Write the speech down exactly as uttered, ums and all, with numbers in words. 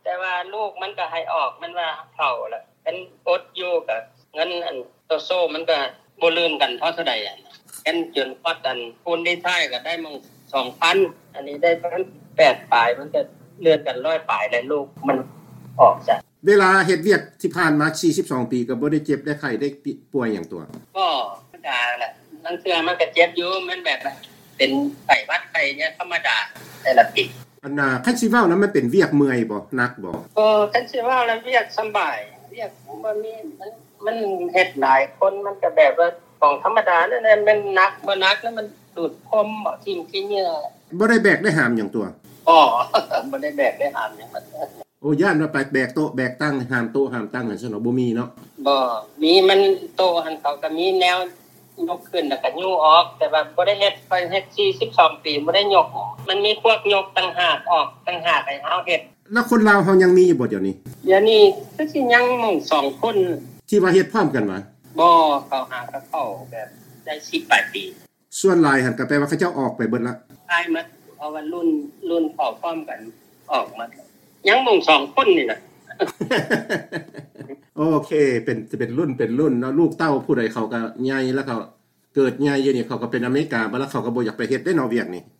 แต่ว่าลูกมันก็ให้ออกมันว่าเฒ่าแล้วเป็นอดอยู่ก็เงินอันโตโซมันก็บ่ลื่นกันเท่าเท่าใดอ่ะแค่นจนพอดันคุณได้ท้ายก็ได้มั่ง สองพัน อันนี้ได้ประมาณแปดปลายมันก็เลื่อนกันร้อยปลายแล้วลูกมันออกจ้ะเวลาเฮ็ดเวียกที่ผ่านมาสี่สิบสองปีก็บ่ได้เจ็บได้ไข้ได้ป่วยหยังตัวก็ธรรมดาแหละบางเทื่อมันก็เจ็บอยู่มันแบบเป็นไข้หวัดไข้เนี่ยธรรมดาแต่ละปีอันน่ะคันสิเว้านั้นมันเป็นเวียกเมื่อยบ่หนักบ่ก็คันสิเว้าแล้วเวียกสบายเวียกบ่มีมันมันเฮ็ดหลายคนมันก็แบบว่าของธรรมดานั่นแหละมันหนักบ่หนักแล้วมันดูดพรมบ่ทิ่มขี้เหงื่อบ่ได้แบกได้หามหยังตัวอ๋อบ่ได้แบกได้หามหยังมันโอ้ย่านว่าไปแบกโต๊ะแบกตั้งหามโต๊ะหามตั้งนั่นซั่นเนาะบ่มีเนาะบ่มีมันโต๊ะหันเขาก็มีแนวยกขึ้นแล้วก็ยูออกแต่ว่าบ่ได้เฮ็ดไปเฮ็ดสี่สิบสองปีบ่ได้ยกมันมีพวกยกต่างหากออกต่างหากให้เฮาเฮ็ดแล้วคนลาวเฮายังมีอยู่บ่เดี๋ยวนี้เดี๋ยวนี้คือสิยังหมู่สองคนที่ว่าเฮ็ดพร้อมกันว่าบ่เขาหากับเขาแบบได้สิบแปดปีส่วนหลายหั่นก็แปลว่าเขาเจ้าออกไปเบิดละตายหมดเพราะว่ารุ่นรุ่นเข้าพร้อมกันออกมายังหมู่สองคนนี่น่ะโอเคเป็นจะเป็นรุ่นเป็นรุ่นเนาะลูกเต้าผู้ใดเขาก็ใหญ่แล้วก็เกิดใหญ่อยู่นี่เขาก็เป็นอเมริกาบ่แล้วเขาก็บ่อยากไปเฮ็ดได้เนาะเวียกนี่